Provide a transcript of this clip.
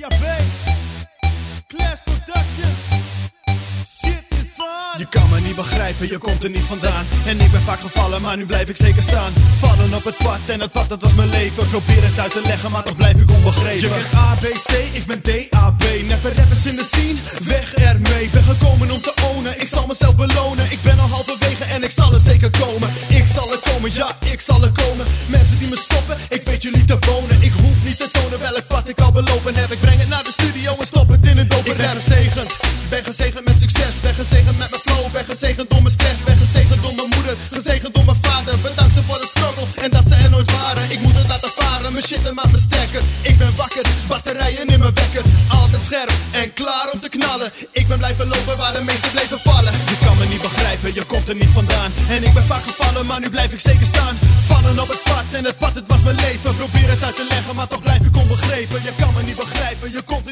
B, Clash Productions. Shit is on. Je kan me niet begrijpen, je komt er niet vandaan. En ik ben vaak gevallen, maar nu blijf ik zeker staan. Vallen op het pad en het pad dat was mijn leven. Probeer het uit te leggen, maar toch blijf ik onbegrepen. Je bent A, B, C, ik ben D, A, B. Neppe rappers in de scene, weg ermee. Ben gekomen om te ownen, ik zal mezelf belonen. Ik ben al halverwege en ik zal er zeker komen. Ik zal er komen, ja, ik zal er komen. Mensen die me stoppen, ik weet jullie te wonen. Ik hoef niet te tonen welk pad ik al belopen heb. Ik breng het naar de studio en stop het in een doper. Ik ben gezegend, ben gezegend met succes. Ben gezegend met mijn flow, ben gezegend door mijn stress. Ben gezegend door mijn moeder, gezegend door mijn vader. Bedankt ze voor de struggle en dat ze er nooit waren. Ik moet het laten varen, mijn shit maakt me sterker. Ik ben wakker, batterijen in mijn wekker. Altijd scherp en klaar om te knallen. Ik ben blijven lopen waar de meesten bleven vallen. Je kan me niet begrijpen, je komt er niet vandaan. En ik ben vaak gevallen, maar nu blijf ik zeker staan. Vallen op het pad en het pad, het was mijn leven. Probeer het uit te leggen, maar toch blijf ik onbegrepen. Je kan me niet begrijpen, je komt er